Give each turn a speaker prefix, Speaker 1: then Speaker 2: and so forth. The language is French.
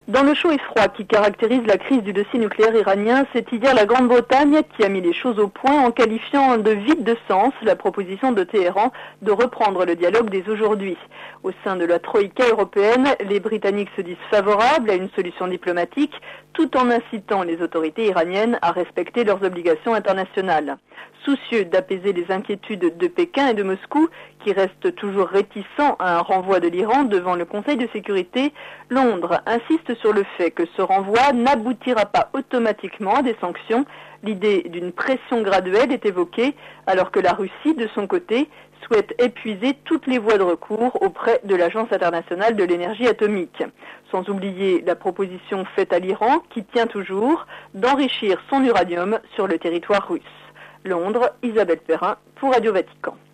Speaker 1: Dans le chaud et froid qui caractérise la crise du dossier nucléaire iranien, c'est hier la Grande-Bretagne qui a mis les choses au point en qualifiant de vide de sens la proposition de Téhéran de reprendre le dialogue dès aujourd'hui. Au sein de la Troïka européenne, les Britanniques se disent favorables à une solution diplomatique tout en incitant les autorités iraniennes à respecter leurs obligations internationales. Soucieux d'apaiser les inquiétudes de Pékin et de Moscou, qui restent toujours réticents à un renvoi de l'Iran devant le Conseil de sécurité, Londres insiste sur le fait que ce renvoi n'aboutira pas automatiquement à des sanctions. L'idée d'une pression graduelle est évoquée, alors que la Russie, de son côté, souhaite épuiser toutes les voies de recours auprès de l'Agence internationale de l'énergie atomique. Sans oublier la proposition faite à l'Iran, qui tient toujours, d'enrichir son uranium sur le territoire russe. Londres, Isabelle Perrin pour Radio Vatican.